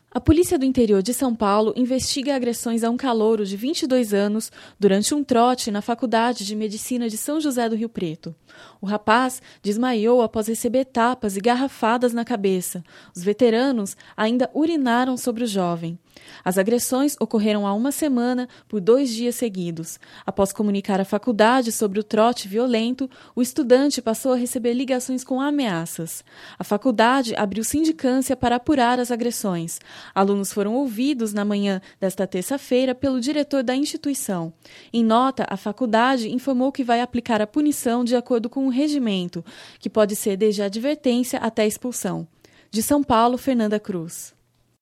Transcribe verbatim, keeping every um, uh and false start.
A Polícia do Interior de São Paulo investiga agressões a um calouro de vinte e dois anos durante um trote na Faculdade de Medicina de São José do Rio Preto. O rapaz desmaiou após receber tapas e garrafadas na cabeça. Os veteranos ainda urinaram sobre o jovem. As agressões ocorreram há uma semana por dois dias seguidos. Após comunicar à faculdade sobre o trote violento, o estudante passou a receber ligações com ameaças. A faculdade abriu sindicância para apurar as agressões. Alunos foram ouvidos na manhã desta terça-feira pelo diretor da instituição. Em nota, a faculdade informou que vai aplicar a punição de acordo com o regimento, que pode ser desde a advertência até a expulsão. De São Paulo, Fernanda Cruz.